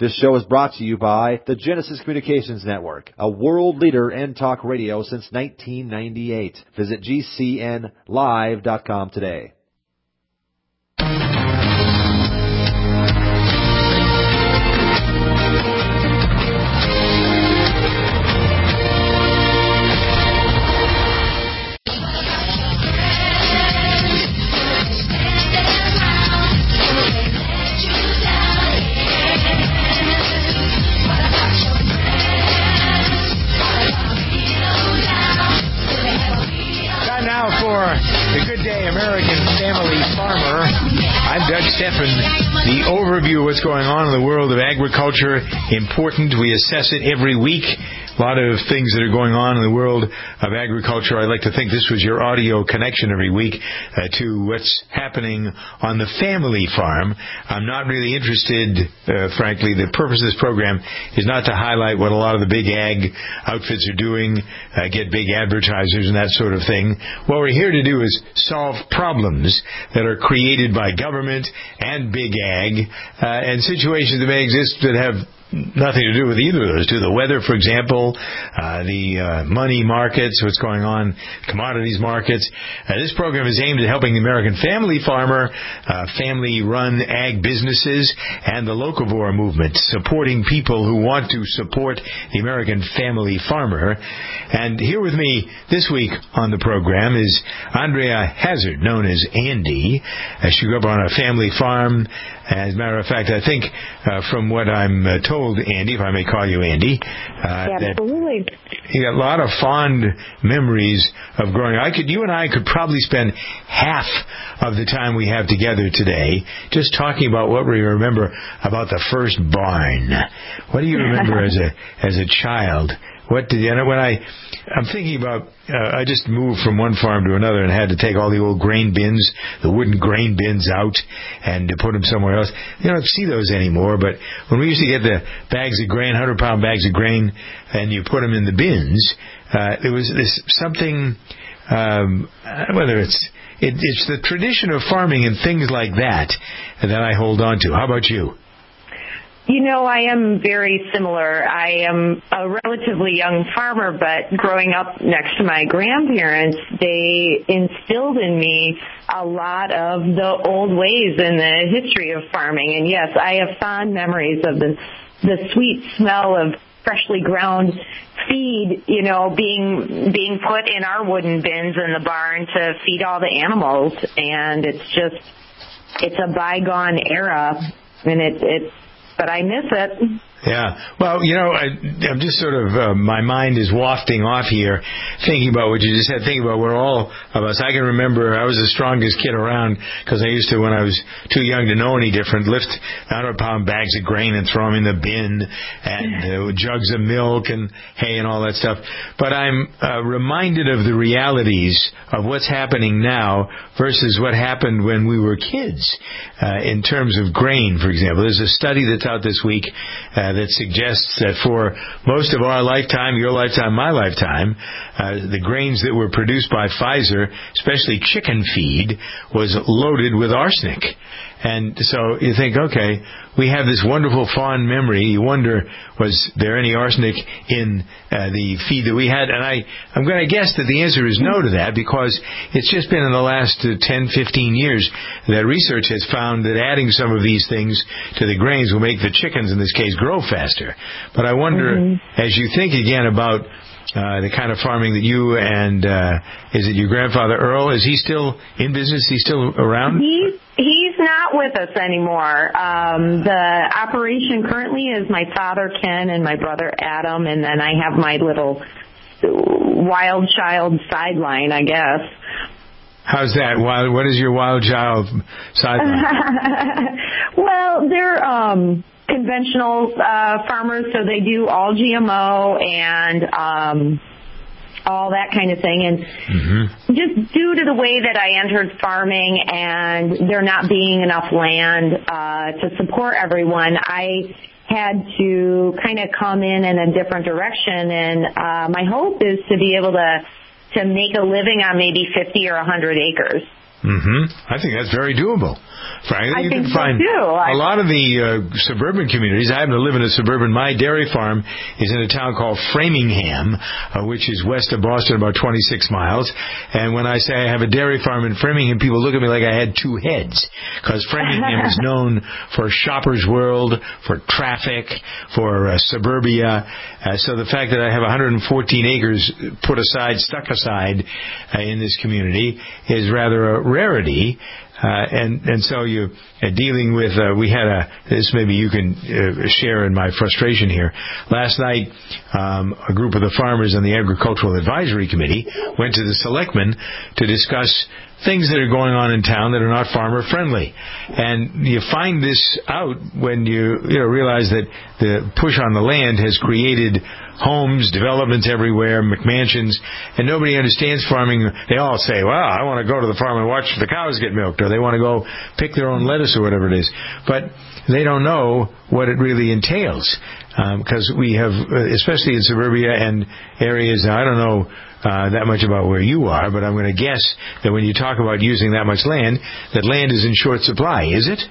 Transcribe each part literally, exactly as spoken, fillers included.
This show is brought to you by the Genesis Communications Network, a world leader in talk radio since nineteen ninety-eight. Visit G C N live dot com today. American Family Farmer. I'm Doug Stephan. The overview of what's going on in the world of agriculture, important. We assess it every week. A lot of things that are going on in the world of agriculture. I'd like to think this was your audio connection every week uh, to what's happening on the family farm. I'm not really interested, uh, frankly. The purpose of this program is not to highlight what a lot of the big ag outfits are doing, uh, get big advertisers and that sort of thing. What we're here to do is solve problems that are created by government and big ag, uh, and situations that may exist that have nothing to do with either of those two. The weather, for example, uh, the uh, money markets, what's going on, commodities markets. Uh, this program is aimed at helping the American family farmer, uh, family-run ag businesses, and the locavore movement, supporting people who want to support the American family farmer. And here with me this week on the program is Andrea Hazard, known as Andy. Uh, she grew up on a family farm. As a matter of fact, I think uh, from what I'm uh, told, Andy, if I may call you Andy, uh, absolutely, that you got a lot of fond memories of growing up. I could, you and I could probably spend half of the time we have together today just talking about what we remember about the first barn. What do you remember as a as a child? What did you know when I? I'm thinking about. Uh, I just moved from one farm to another and had to take all the old grain bins, the wooden grain bins out, and to put them somewhere else. You don't see those anymore. But when we used to get the bags of grain, hundred pound bags of grain, and you put them in the bins, uh, there was this something. Um, whether it's it, it's the tradition of farming and things like that that I hold on to. How about you? You know, I am very similar. I am a relatively young farmer, but growing up next to my grandparents, they instilled in me a lot of the old ways in the history of farming. And yes, I have fond memories of the the sweet smell of freshly ground feed, you know, being being put in our wooden bins in the barn to feed all the animals. And it's just, it's a bygone era, and it, it's but I miss it. Yeah. Well, you know, I, I'm just sort of, uh, my mind is wafting off here, thinking about what you just said, thinking about where all of us, I can remember I was the strongest kid around because I used to, when I was too young to know any different, lift one hundred pound bags of grain and throw them in the bin, and uh, jugs of milk and hay and all that stuff. But I'm uh, reminded of the realities of what's happening now versus what happened when we were kids, uh, in terms of grain, for example. There's a study that's out this week uh, that suggests that for most of our lifetime, your lifetime, my lifetime, uh, the grains that were produced by Pfizer, especially chicken feed, was loaded with arsenic. And so you think, okay, we have this wonderful fond memory. You wonder, was there any arsenic in uh, the feed that we had? And I, I'm going to guess that the answer is no to that, because it's just been in the last uh, ten, fifteen years that research has found that adding some of these things to the grains will make the chickens, in this case, grow faster. But I wonder, mm-hmm. as you think again about Uh, the kind of farming that you and, uh, is it your grandfather Earl, is he still in business? He's still around? He's, he's not with us anymore. Um, the operation currently is my father Ken and my brother Adam, and then I have my little wild child sideline, I guess. How's that? Wild, what is your wild child sideline? Well, they're, um, conventional uh, farmers, so they do all G M O and um, all that kind of thing. And mm-hmm. just due to the way that I entered farming and there not being enough land uh, to support everyone, I had to kind of come in in a different direction. And uh, my hope is to be able to to make a living on maybe fifty or one hundred acres. Mm-hmm. I think that's very doable. Frankly, I you think can find so too. a lot of the uh, suburban communities. I happen to live in a suburban. My dairy farm is in a town called Framingham, uh, which is west of Boston, about twenty-six miles. And when I say I have a dairy farm in Framingham, people look at me like I had two heads, because Framingham is known for Shoppers World, for traffic, for uh, suburbia. Uh, so the fact that I have one hundred fourteen acres put aside, stuck aside uh, in this community is rather a rarity. Uh, and, and so you, uh, dealing with, uh, we had a, this maybe you can uh, share in my frustration here. Last night, um, a group of the farmers on the Agricultural Advisory Committee went to the selectmen to discuss things that are going on in town that are not farmer friendly. And you find this out when you, you know, realize that the push on the land has created homes, developments everywhere, McMansions, and nobody understands farming. They all say, well, I want to go to the farm and watch the cows get milked, or they want to go pick their own lettuce or whatever it is. But they don't know what it really entails, because um, we have, especially in suburbia and areas, I don't know uh, that much about where you are, but I'm going to guess that when you talk about using that much land, that land is in short supply, is it?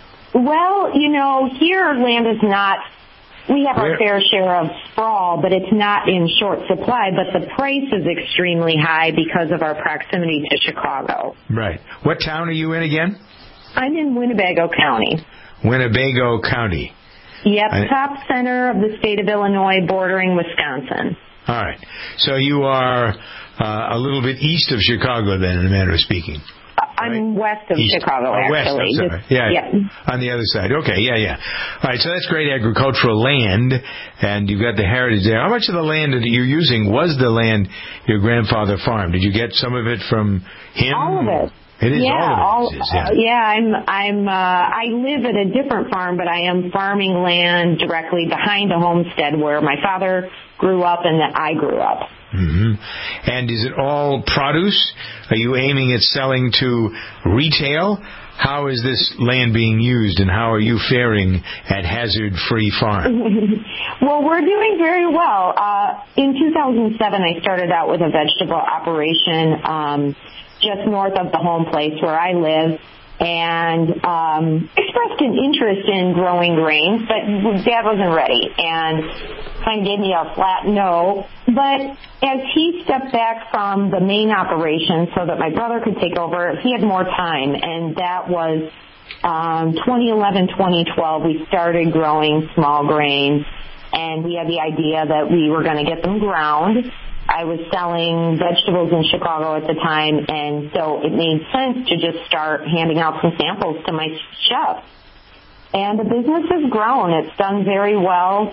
Well, you know, here land is not, we have Where? our fair share of sprawl, but it's not in short supply, but the price is extremely high because of our proximity to Chicago. Right. What town are you in again? I'm in Winnebago County. Winnebago County. Yep, I, top center of the state of Illinois, bordering Wisconsin. All right. So you are uh, a little bit east of Chicago, then, in a manner of speaking. I'm right? west of East. Chicago, oh, actually. West, I'm sorry. Yeah, yeah. yeah. On the other side. Okay, yeah, yeah. All right, so that's great agricultural land, and you've got the heritage there. How much of the land that you're using was the land your grandfather farmed? Did you get some of it from him? All of it. It is yeah, all of it. All, Is, yeah. Uh, yeah, I'm. I'm. Uh, I live at a different farm, but I am farming land directly behind a homestead where my father grew up and that I grew up. Mm-hmm. And is it all produce? Are you aiming at selling to retail? How is this land being used, and how are you faring at Hazard Free Farm? Well, we're doing very well. Uh, in two thousand seven, I started out with a vegetable operation um, just north of the home place where I live, and um, expressed an interest in growing grains, but Dad wasn't ready, and kind of gave me a flat no. But as he stepped back from the main operation so that my brother could take over, he had more time, and that was um, twenty eleven, twenty twelve. We started growing small grains, and we had the idea that we were going to get them ground. I was selling vegetables in Chicago at the time, and so it made sense to just start handing out some samples to my chefs. And the business has grown. It's done very well,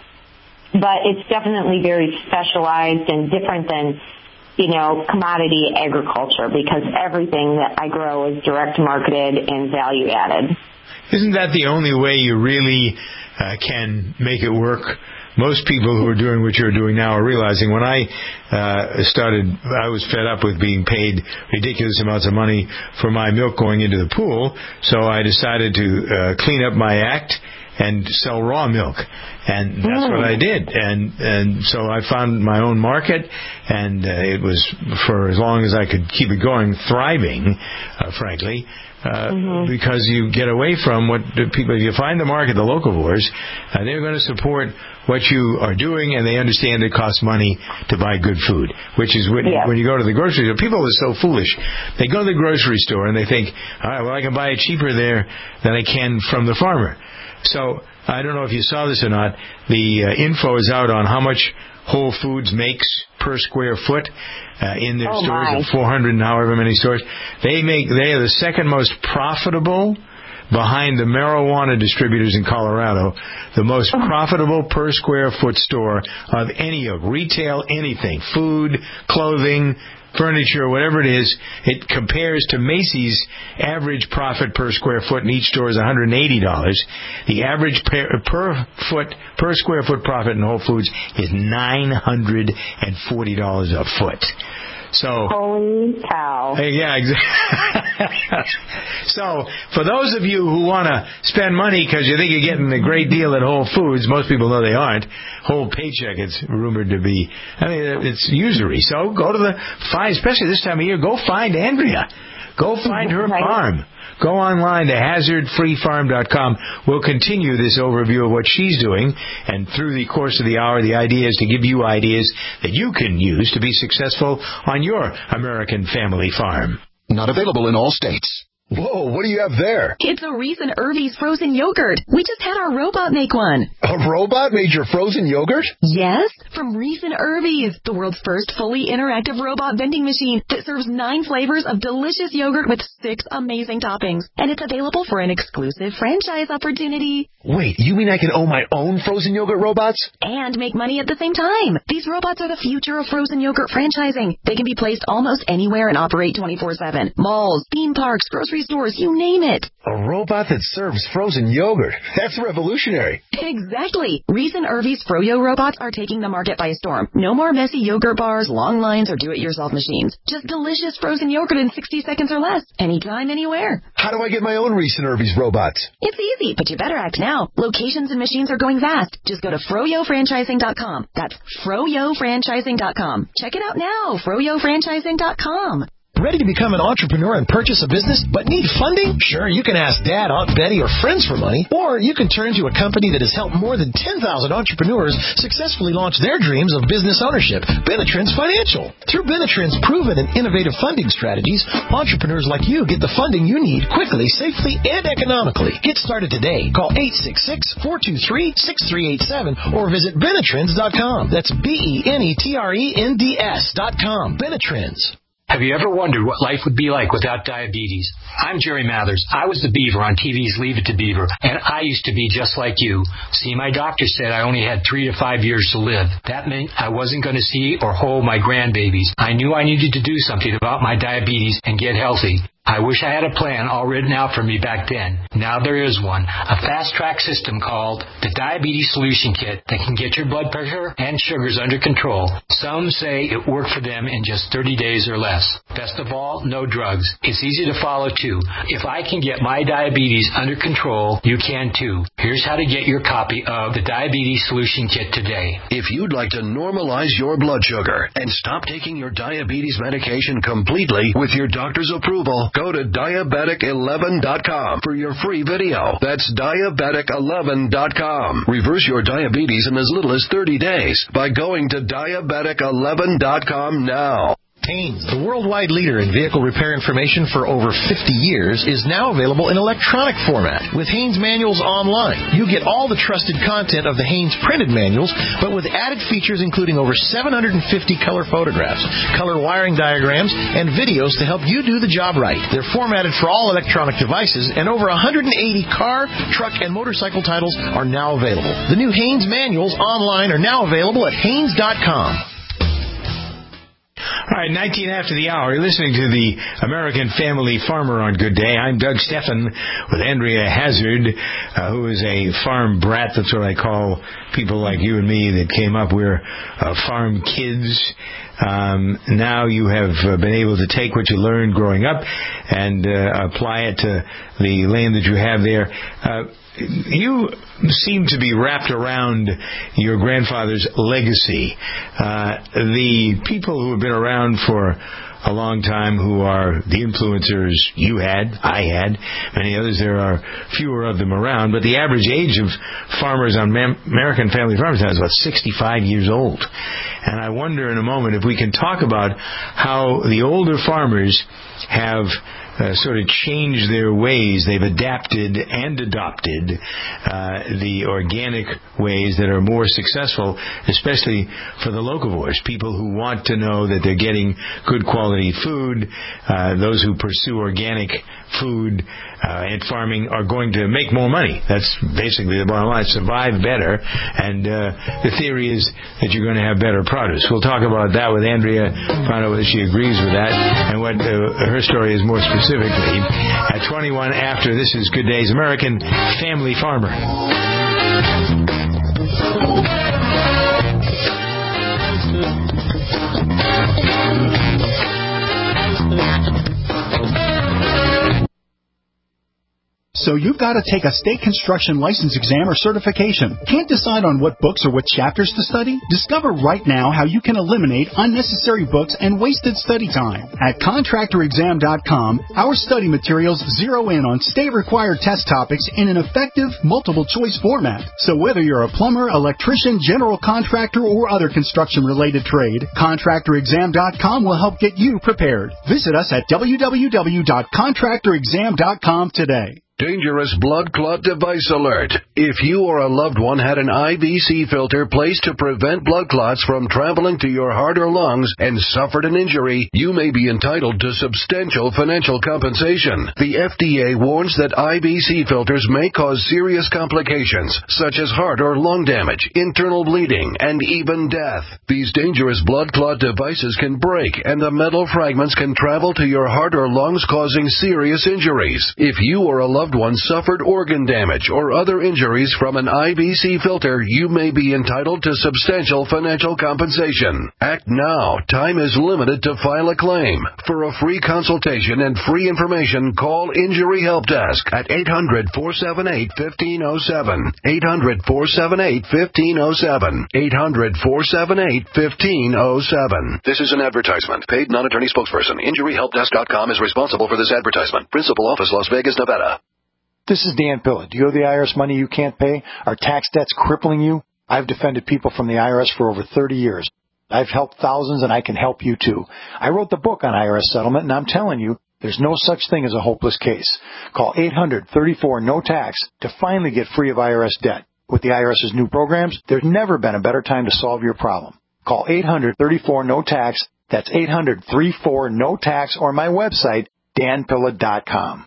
but it's definitely very specialized and different than, you know, commodity agriculture, because everything that I grow is direct marketed and value added. Isn't that the only way you really uh, can make it work? Most people who are doing what you're doing now are realizing when I uh, started, I was fed up with being paid ridiculous amounts of money for my milk going into the pool, so I decided to uh, clean up my act and sell raw milk. And that's what I did. And and so I found my own market, and uh, it was, for as long as I could keep it going, thriving, uh, frankly. Uh, mm-hmm. Because you get away from what the people, if you find the market, the locavores, uh, they're going to support what you are doing, and they understand it costs money to buy good food, which is when, yeah. when you go to the grocery store. People are so foolish. They go to the grocery store and they think, all right, well, I can buy it cheaper there than I can from the farmer. So I don't know if you saw this or not. The uh, info is out on how much Whole Foods makes per square foot uh, in their oh stores, my. at four hundred and however many stores. They make they are the second most profitable, behind the marijuana distributors in Colorado, the most profitable per square foot store of any of retail, anything, food, clothing, furniture, whatever it is. It compares to Macy's average profit per square foot in each store is one hundred eighty dollars. The average per, per foot per square foot profit in Whole Foods is nine hundred forty dollars a foot. So, holy cow. Yeah, exactly. So, for those of you who want to spend money because you think you're getting a great deal at Whole Foods, most people know they aren't. Whole paycheck, it's rumored to be, I mean, it's usury. So, go to the, find, especially this time of year, go find Andrea. Go find her Right. farm. Go online to hazard free farm dot com. We'll continue this overview of what she's doing, and through the course of the hour, the idea is to give you ideas that you can use to be successful on your American family farm. Not available in all states. Whoa, what do you have there? It's a Reese and Irvy's frozen yogurt. We just had our robot make one. A robot made your frozen yogurt? Yes, from Reese and Irvy's, the world's first fully interactive robot vending machine that serves nine flavors of delicious yogurt with six amazing toppings. And it's available for an exclusive franchise opportunity. Wait, you mean I can own my own frozen yogurt robots? And make money at the same time. These robots are the future of frozen yogurt franchising. They can be placed almost anywhere and operate twenty-four seven. Malls, theme parks, grocery stores, you name it. A robot that serves frozen yogurt. That's revolutionary. Exactly. Reese and Irvy's Froyo robots are taking the market by storm. No more messy yogurt bars, long lines, or do-it-yourself machines. Just delicious frozen yogurt in sixty seconds or less. Anytime, anywhere. How do I get my own Reese and Irvy's robots? It's easy, but you better act now. Locations and machines are going fast. Just go to froyo franchising dot com. That's froyo franchising dot com. Check it out now. froyo franchising dot com. Ready to become an entrepreneur and purchase a business, but need funding? Sure, you can ask Dad, Aunt Betty, or friends for money. Or you can turn to a company that has helped more than ten thousand entrepreneurs successfully launch their dreams of business ownership, Benetrends Financial. Through Benetrends' proven and innovative funding strategies, entrepreneurs like you get the funding you need quickly, safely, and economically. Get started today. Call eight six six, four two three, six three eight seven or visit Benetrends dot com. That's B E N E T R E N D S dot com. Benetrends. Have you ever wondered what life would be like without diabetes? I'm Jerry Mathers. I was the Beaver on T V's Leave It to Beaver, and I used to be just like you. See, my doctor said I only had three to five years to live. That meant I wasn't going to see or hold my grandbabies. I knew I needed to do something about my diabetes and get healthy. I wish I had a plan all written out for me back then. Now there is one. A fast-track system called the Diabetes Solution Kit that can get your blood pressure and sugars under control. Some say it worked for them in just thirty days or less. Best of all, no drugs. It's easy to follow, too. If I can get my diabetes under control, you can, too. Here's how to get your copy of the Diabetes Solution Kit today. If you'd like to normalize your blood sugar and stop taking your diabetes medication completely with your doctor's approval, go to diabetic eleven dot com for your free video. That's diabetic eleven dot com. Reverse your diabetes in as little as thirty days by going to diabetic eleven dot com now. Haynes, the worldwide leader in vehicle repair information for over fifty years, is now available in electronic format with Haynes Manuals Online. You get all the trusted content of the Haynes printed manuals, but with added features including over seven hundred fifty color photographs, color wiring diagrams, and videos to help you do the job right. They're formatted for all electronic devices, and over one hundred eighty car, truck, and motorcycle titles are now available. The new Haynes Manuals Online are now available at haynes dot com. All right, nineteen after the hour. You're listening to the American Family Farmer on Good Day. I'm Doug Steffen with Andrea Hazard, uh, who is a farm brat. That's what I call people like you and me that came up. We're uh, farm kids. Um, now you have uh, been able to take what you learned growing up and uh, apply it to the land that you have there. Uh, You seem to be wrapped around your grandfather's legacy. Uh, the people who have been around for a long time, who are the influencers you had, I had, many others, there are fewer of them around, but the average age of farmers on American Family Farms now is about sixty-five years old. And I wonder in a moment if we can talk about how the older farmers have Uh, sort of changed their ways. They've adapted and adopted uh, the organic ways that are more successful, especially for the locavores, people who want to know that they're getting good quality food. Uh, those who pursue organic food uh, and farming are going to make more money. That's basically the bottom line. Survive better, and uh, the theory is that you're going to have better produce. We'll talk about that with Andrea, find out whether she agrees with that, and what uh, her story is more specifically. At twenty-one after, this is Good Day's American Family Farmer. So you've got to take a state construction license exam or certification. Can't decide on what books or what chapters to study? Discover right now how you can eliminate unnecessary books and wasted study time. At contractor exam dot com, our study materials zero in on state-required test topics in an effective, multiple-choice format. So whether you're a plumber, electrician, general contractor, or other construction-related trade, contractor exam dot com will help get you prepared. Visit us at w w w dot contractor exam dot com today. Dangerous blood clot device alert. If you or a loved one had an I V C filter placed to prevent blood clots from traveling to your heart or lungs and suffered an injury, you may be entitled to substantial financial compensation. The F D A warns that I V C filters may cause serious complications, such as heart or lung damage, internal bleeding, and even death. These dangerous blood clot devices can break, and the metal fragments can travel to your heart or lungs, causing serious injuries. If you or a loved one suffered organ damage or other injuries from an I V C filter, you may be entitled to substantial financial compensation. Act now. Time is limited to file a claim. For a free consultation and free information, call Injury Help Desk at eight hundred, four seven eight, one five zero seven. eight hundred, four seven eight, one five zero seven. eight hundred, four seven eight, one five zero seven. This is an advertisement. Paid non-attorney spokesperson. Injury Help Desk dot com is responsible for this advertisement. Principal office, Las Vegas, Nevada. This is Dan Pilla. Do you owe the I R S money you can't pay? Are tax debts crippling you? I've defended people from the I R S for over thirty years. I've helped thousands, and I can help you too. I wrote the book on I R S settlement, and I'm telling you, there's no such thing as a hopeless case. Call eight hundred, thirty-four, no tax to finally get free of I R S debt. With the IRS's new programs, there's never been a better time to solve your problem. Call eight hundred, thirty-four, no tax. That's eight hundred, thirty-four, no tax, or my website, dan pilla dot com.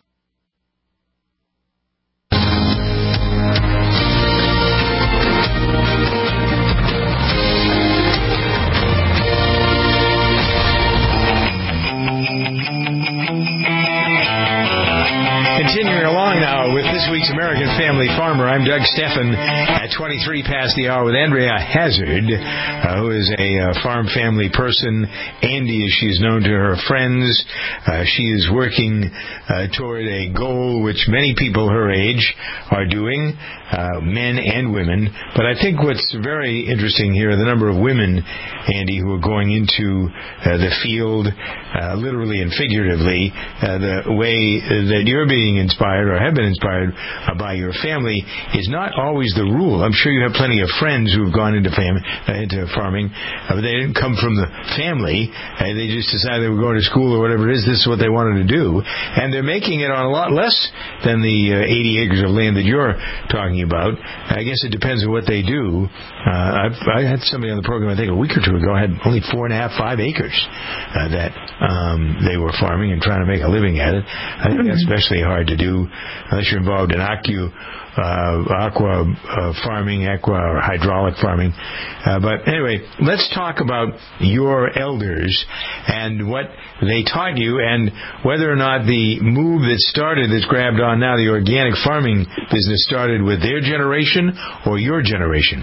Continuing along now with this week's American Family Farmer, I'm Doug Steffen at twenty-three past the hour with Andrea Hazard, uh, who is a uh, farm family person. Andy, as she's known to her friends, uh, she is working uh, toward a goal which many people her age are doing, uh, men and women. But I think what's very interesting here are the number of women, Andy, who are going into uh, the field, uh, literally and figuratively, uh, the way that you're being inspired or have been inspired uh, by your family is not always the rule. I'm sure you have plenty of friends who have gone into, fam- uh, into farming, uh, but they didn't come from the family. Uh, they just decided they were going to school or whatever it is. This is what they wanted to do. And they're making it on a lot less than the uh, eighty acres of land that you're talking about. I guess it depends on what they do. Uh, I've, I had somebody on the program, I think a week or two ago, had only four and a half, five acres uh, that um, they were farming and trying to make a living at it. I think that's especially hard to do unless you're involved in aqua, uh, aqua uh, farming, aqua or hydraulic farming. Uh, but anyway, let's talk about your elders and what they taught you and whether or not the move that started, that's grabbed on now, the organic farming business, started with their generation or your generation.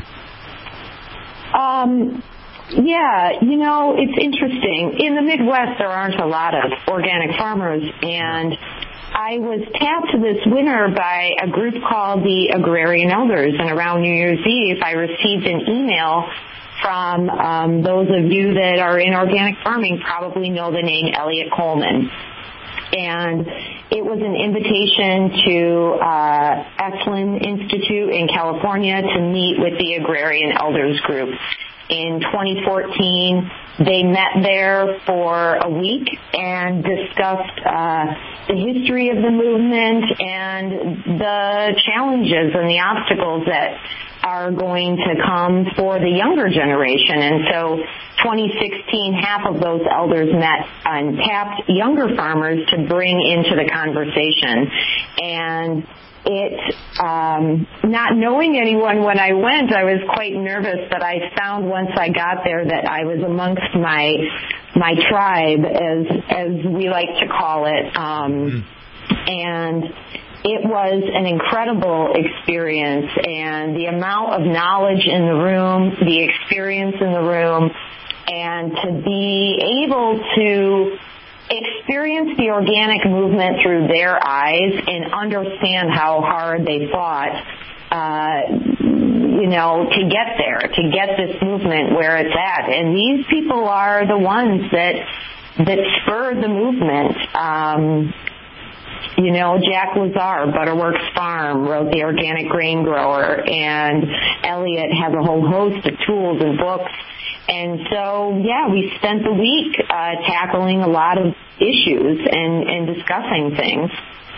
Um... Yeah, you know, it's interesting. In the Midwest, there aren't a lot of organic farmers, and I was tapped this winter by a group called the Agrarian Elders, and around New Year's Eve, I received an email from um, those of you that are in organic farming probably know the name Elliot Coleman. And it was an invitation to uh, Esalen Institute in California to meet with the Agrarian Elders group. In twenty fourteen, they met there for a week and discussed uh, the history of the movement and the challenges and the obstacles that are going to come for the younger generation. And so twenty sixteen, half of those elders met and tapped younger farmers to bring into the conversation. And It, um, not knowing anyone when I went, I was quite nervous, but I found once I got there that I was amongst my my tribe, as as we like to call it, um, and it was an incredible experience. And the amount of knowledge in the room, the experience in the room, and to be able to experience the organic movement through their eyes and understand how hard they fought, uh, you know, to get there, to get this movement where it's at. And these people are the ones that that spurred the movement. Um, you know, Jack Lazar, Butterworks Farm, wrote The Organic Grain Grower, and Elliot has a whole host of tools and books. And so, yeah, we spent the week uh, tackling a lot of issues and, and discussing things.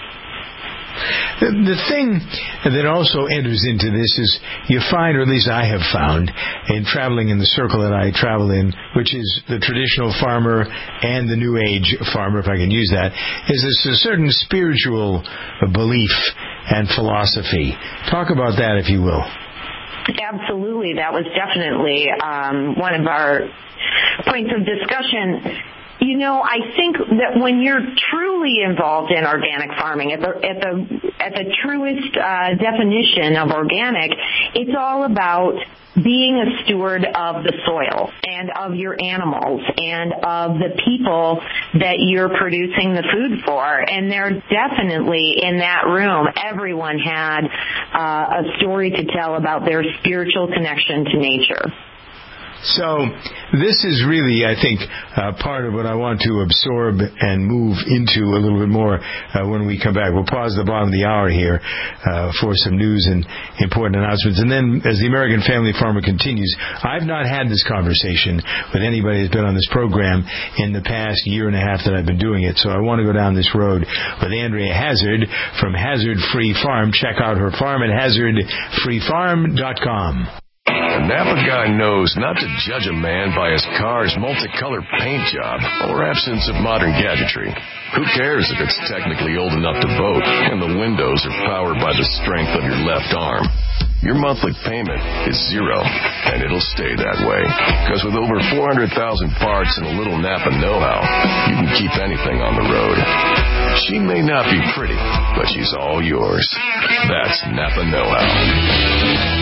The, the thing that also enters into this is you find, or at least I have found, in traveling in the circle that I travel in, which is the traditional farmer and the New Age farmer, if I can use that, is this a certain spiritual belief and philosophy. Talk about that, if you will. Absolutely. That was definitely um, one of our points of discussion. You know, I think that when you're truly involved in organic farming, at the at the at the truest uh, definition of organic, it's all about being a steward of the soil and of your animals and of the people that you're producing the food for. And they're definitely in that room. Everyone had uh, a story to tell about their spiritual connection to nature. So this is really, I think, uh, part of what I want to absorb and move into a little bit more uh, when we come back. We'll pause the bottom of the hour here uh, for some news and important announcements. And then as the American Family Farmer continues, I've not had this conversation with anybody who's been on this program in the past year and a half that I've been doing it. So I want to go down this road with Andrea Hazard from Hazard Free Farm. Check out her farm at hazard free farm dot com. A Napa guy knows not to judge a man by his car's multicolored paint job or absence of modern gadgetry. Who cares if it's technically old enough to vote and the windows are powered by the strength of your left arm? Your monthly payment is zero, and it'll stay that way. Because with over four hundred thousand parts and a little Napa know-how, you can keep anything on the road. She may not be pretty, but she's all yours. That's Napa know-how.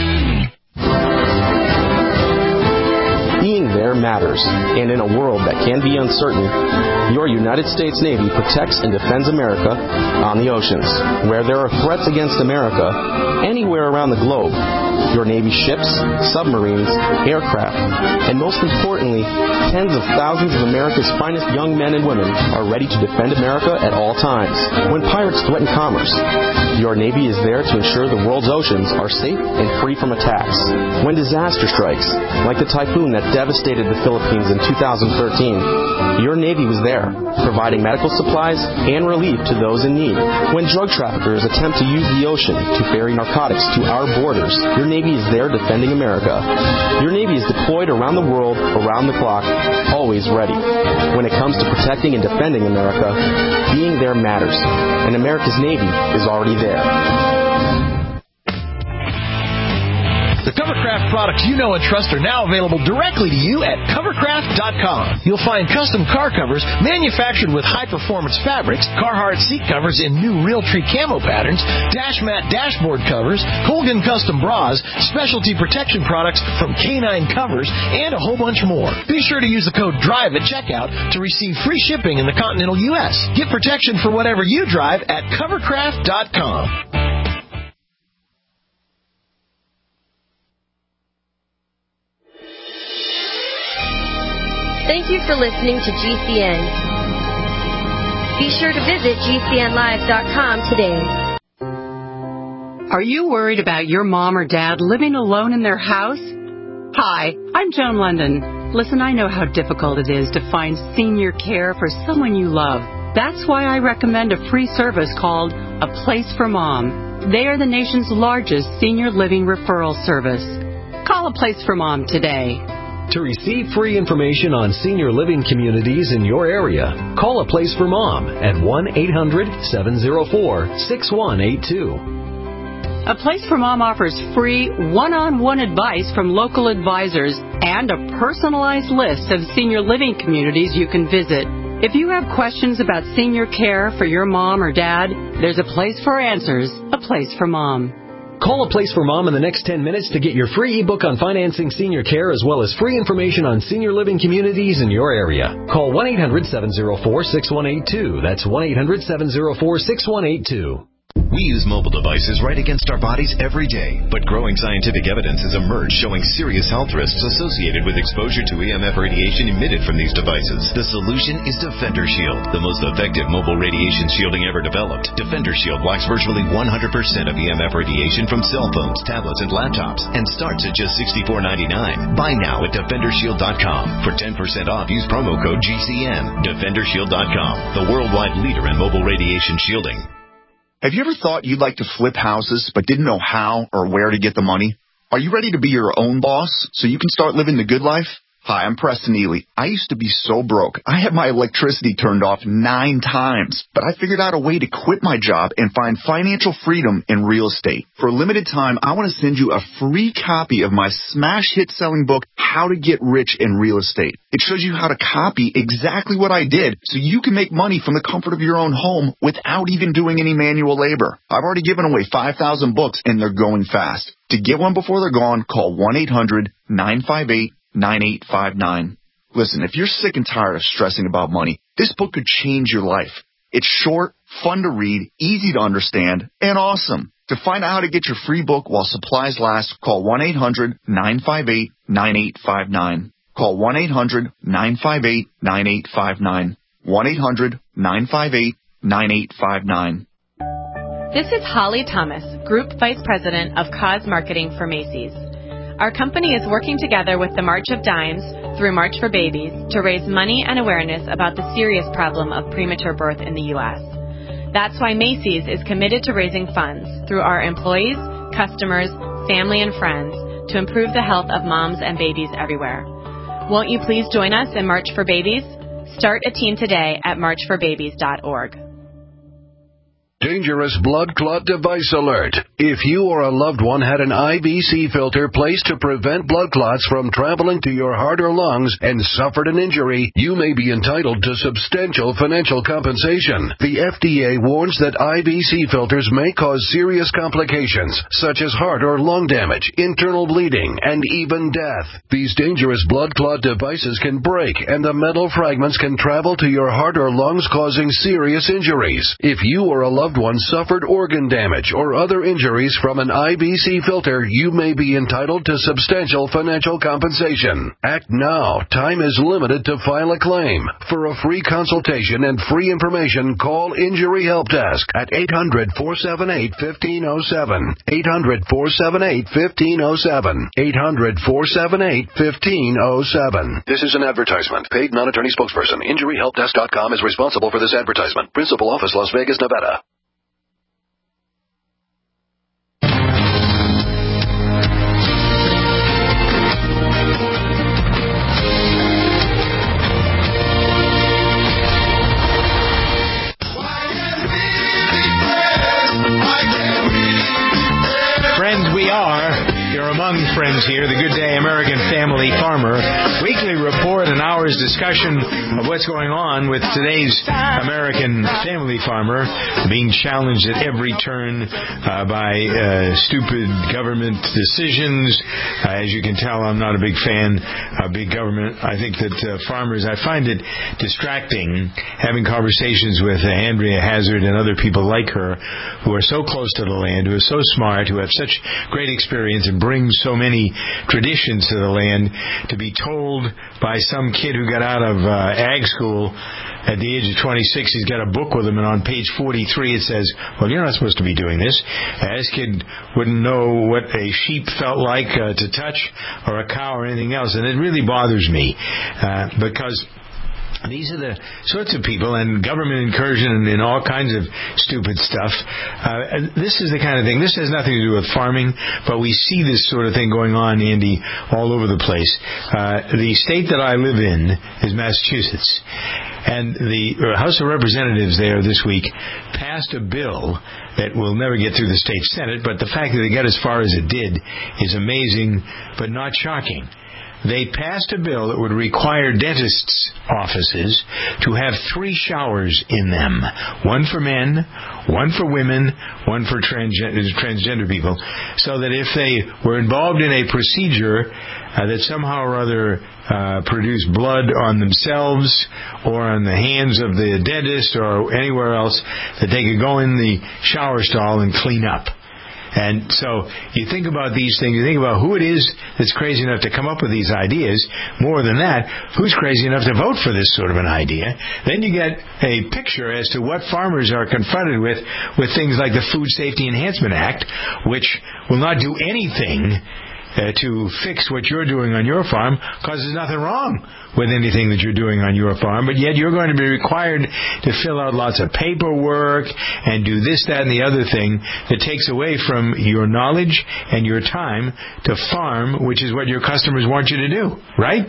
Being there matters, and in a world that can be uncertain, your United States Navy protects and defends America on the oceans. Where there are threats against America, anywhere around the globe, your Navy ships, submarines, aircraft, and most importantly, tens of thousands of America's finest young men and women are ready to defend America at all times. When pirates threaten commerce, your Navy is there to ensure the world's oceans are safe and free from attacks. When disaster strikes, like the typhoon that devastated the Philippines in two thousand thirteen, your Navy was there, providing medical supplies and relief to those in need. When drug traffickers attempt to use the ocean to ferry narcotics to our borders, your Navy is there defending America. Your Navy is deployed around the world, around the clock, always ready. When it comes to protecting and defending America, being there matters, and America's Navy is already there. The Covercraft products you know and trust are now available directly to you at covercraft dot com. You'll find custom car covers manufactured with high-performance fabrics, Carhartt seat covers in new Realtree camo patterns, Dash Mat dashboard covers, Colgan custom bras, specialty protection products from Canine Covers, and a whole bunch more. Be sure to use the code DRIVE at checkout to receive free shipping in the continental U S. Get protection for whatever you drive at covercraft dot com. Thank you for listening to G C N. Be sure to visit G C N live dot com today. Are you worried about your mom or dad living alone in their house? Hi, I'm Joan London. Listen, I know how difficult it is to find senior care for someone you love. That's why I recommend a free service called A Place for Mom. They are the nation's largest senior living referral service. Call A Place for Mom today. To receive free information on senior living communities in your area, call A Place for Mom at one eight hundred seven oh four six one eight two. A Place for Mom offers free one-on-one advice from local advisors and a personalized list of senior living communities you can visit. If you have questions about senior care for your mom or dad, there's a place for answers, A Place for Mom. Call A Place for Mom in the next ten minutes to get your free ebook on financing senior care as well as free information on senior living communities in your area. Call one eight hundred seven oh four six one eight two. That's one eight hundred seven oh four six one eight two. We use mobile devices right against our bodies every day, but growing scientific evidence has emerged showing serious health risks associated with exposure to E M F radiation emitted from these devices. The solution is Defender Shield, the most effective mobile radiation shielding ever developed. Defender Shield blocks virtually one hundred percent of E M F radiation from cell phones, tablets, and laptops, and starts at just sixty-four ninety-nine. Buy now at defender shield dot com. For ten percent off, use promo code G C N. defender shield dot com, the worldwide leader in mobile radiation shielding. Have you ever thought you'd like to flip houses but didn't know how or where to get the money? Are you ready to be your own boss so you can start living the good life? Hi, I'm Preston Ely. I used to be so broke. I had my electricity turned off nine times, but I figured out a way to quit my job and find financial freedom in real estate. For a limited time, I want to send you a free copy of my smash hit selling book, How to Get Rich in Real Estate. It shows you how to copy exactly what I did so you can make money from the comfort of your own home without even doing any manual labor. I've already given away five thousand books and they're going fast. To get one before they're gone, call one eight hundred nine five eight nine eight five nine. Listen, if you're sick and tired of stressing about money, this book could change your life. It's short, fun to read, easy to understand, and awesome. To find out how to get your free book while supplies last, call one eight hundred nine five eight nine eight five nine. Call one eight hundred nine five eight nine eight five nine. one eight hundred nine five eight nine eight five nine. This is Holly Thomas, Group Vice President of Cause Marketing for Macy's. Our company is working together with the March of Dimes through March for Babies to raise money and awareness about the serious problem of premature birth in the U S. That's why Macy's is committed to raising funds through our employees, customers, family, and friends to improve the health of moms and babies everywhere. Won't you please join us in March for Babies? Start a team today at march for babies dot org. Dangerous blood clot device alert. If you or a loved one had an I V C filter placed to prevent blood clots from traveling to your heart or lungs and suffered an injury, you may be entitled to substantial financial compensation. The F D A warns that I V C filters may cause serious complications, such as heart or lung damage, internal bleeding, and even death. These dangerous blood clot devices can break, and the metal fragments can travel to your heart or lungs, causing serious injuries. If you or a loved one suffered organ damage or other injuries from an I V C filter, you may be entitled to substantial financial compensation. Act now. Time is limited to file a claim. For a free consultation and free information, call Injury Help Desk at eight hundred four seven eight one five zero seven. eight hundred four seven eight one five zero seven. eight hundred four seven eight one five zero seven. This is an advertisement. Paid non-attorney spokesperson. injury help desk dot com is responsible for this advertisement. Principal office, Las Vegas, Nevada. Friends, we are. You're among friends here. The Good Day American Family Farmer weekly report, an hour's discussion of what's going on with today's American family farmer being challenged at every turn uh, by uh, stupid government decisions. Uh, as you can tell, I'm not a big fan of big government. I think that uh, farmers, I find it distracting having conversations with uh, Andrea Hazard and other people like her who are so close to the land, who are so smart, who have such great experience and bring so many traditions to the land, to be told by some kid who got out of uh, ag school at the age of twenty-six, he's got a book with him, and on page forty-three it says, well, you're not supposed to be doing this. Uh, this kid wouldn't know what a sheep felt like uh, to touch, or a cow, or anything else, and it really bothers me uh, because these are the sorts of people, and government incursion and, and all kinds of stupid stuff. Uh, this is the kind of thing. This has nothing to do with farming, but we see this sort of thing going on, Andy, all over the place. Uh, the state that I live in is Massachusetts, and the House of Representatives there this week passed a bill that will never get through the state Senate, but the fact that it got as far as it did is amazing, but not shocking. they passed a bill that would require dentists' offices to have three showers in them. One for men, one for women, one for transgender, transgender people, so that if they were involved in a procedure uh, that somehow or other uh, produced blood on themselves or on the hands of the dentist or anywhere else, that they could go in the shower stall and clean up. And so you think about these things, you think about who it is that's crazy enough to come up with these ideas. More than that, who's crazy enough to vote for this sort of an idea? Then you get a picture as to what farmers are confronted with, with things like the Food Safety Enhancement Act, which will not do anything Uh, to fix what you're doing on your farm, because there's nothing wrong with anything that you're doing on your farm, but yet you're going to be required to fill out lots of paperwork and do this, that, and the other thing that takes away from your knowledge and your time to farm, which is what your customers want you to do, right?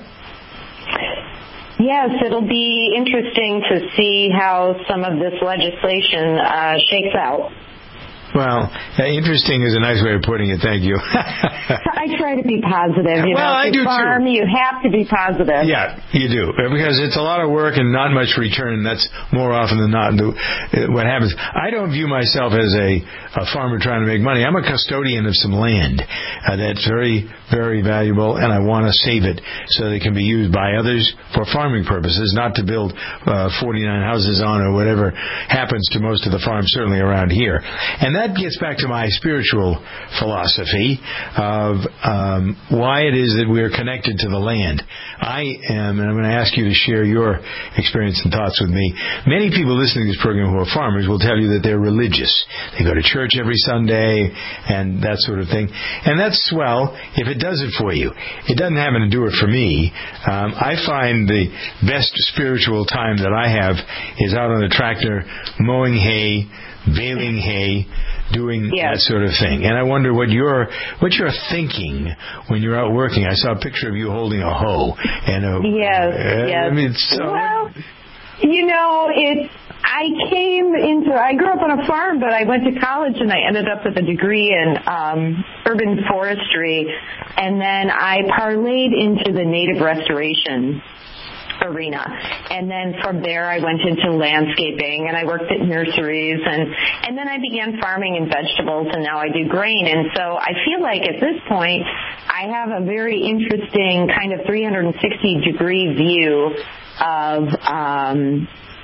Yes, it'll be interesting to see how some of this legislation uh, shakes out. Well, uh, interesting is a nice way of putting it. Thank you. I try to be positive. You well, know, I to do farm, too. You have to be positive. Yeah, you do, because it's a lot of work and not much return. That's more often than not what happens. I don't view myself as a, a farmer trying to make money. I'm a custodian of some land uh, that's very, very valuable, and I want to save it so that it can be used by others for farming purposes, not to build uh, forty-nine houses on or whatever happens to most of the farms, certainly around here. And that gets back to my spiritual philosophy of um, why it is that we're connected to the land. I am, and I'm going to ask you to share your experience and thoughts with me. Many people listening to this program who are farmers will tell you that they're religious. They go to church every Sunday and that sort of thing. And that's swell if it does it for you. It doesn't happen to do it for me. Um, I find the best spiritual time that I have is out on the tractor mowing hay, baling hay, doing yes. that sort of thing. And I wonder what you're what you're thinking when you're out working. I saw a picture of you holding a hoe. And a, yes, uh, yes. I mean, it's so, well, you know, it's. I came into. I grew up on a farm, but I went to college and I ended up with a degree in um, urban forestry, and then I parlayed into the native restoration arena. And then from there I went into landscaping and I worked at nurseries and, and then I began farming in vegetables and now I do grain. And so I feel like at this point I have a very interesting kind of three hundred sixty degree view of um,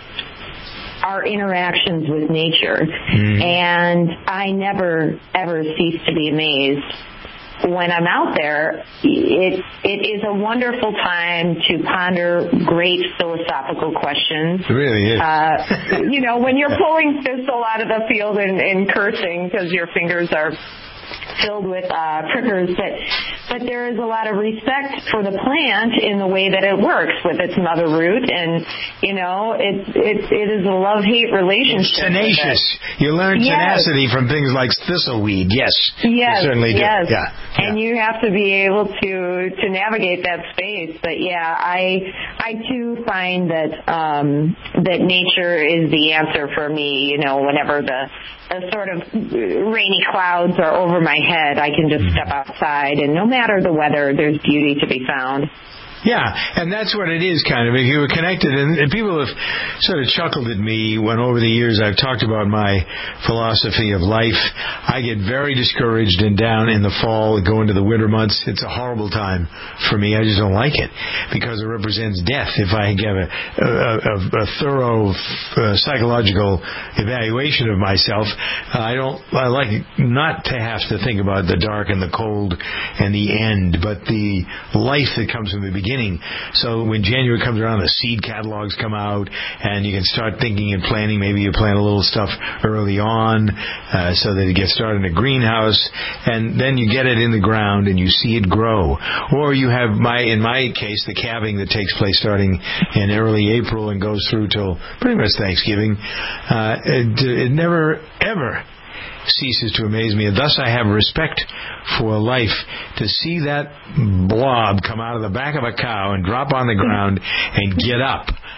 our interactions with nature. Mm. And I never, ever cease to be amazed. When I'm out there, it it is a wonderful time to ponder great philosophical questions. It really is. Uh, you know, when you're pulling thistle out of the field and, and cursing because your fingers are filled with uh, prickers, but but there is a lot of respect for the plant in the way that it works with its mother root, and you know it it it is a love-hate relationship. It's tenacious. You learn yes. tenacity from things like thistleweed. Yes, yes, you certainly do. Yes, yeah. and yeah. you have to be able to to navigate that space. But yeah, I I too find that um, that nature is the answer for me. You know, whenever the the sort of rainy clouds are over my head, I can just step outside, and no matter the weather, there's beauty to be found. Yeah, and that's what it is, kind of. If you were connected, and, and people have sort of chuckled at me when over the years I've talked about my philosophy of life. I get very discouraged and down in the fall, go into the winter months. It's a horrible time for me. I just don't like it because it represents death. If I give a, a, a, a thorough uh, psychological evaluation of myself, uh, I don't. I like not to have to think about the dark and the cold and the end, but the life that comes from the beginning. So when January comes around, the seed catalogs come out, and you can start thinking and planning. Maybe you plant a little stuff early on uh, so that it gets started in a greenhouse, and then you get it in the ground and you see it grow. Or you have, my in my case, the calving that takes place starting in early April and goes through till pretty much Thanksgiving. Uh, it, it never, ever ceases to amaze me, and thus I have respect for life. To see that blob come out of the back of a cow and drop on the ground and get up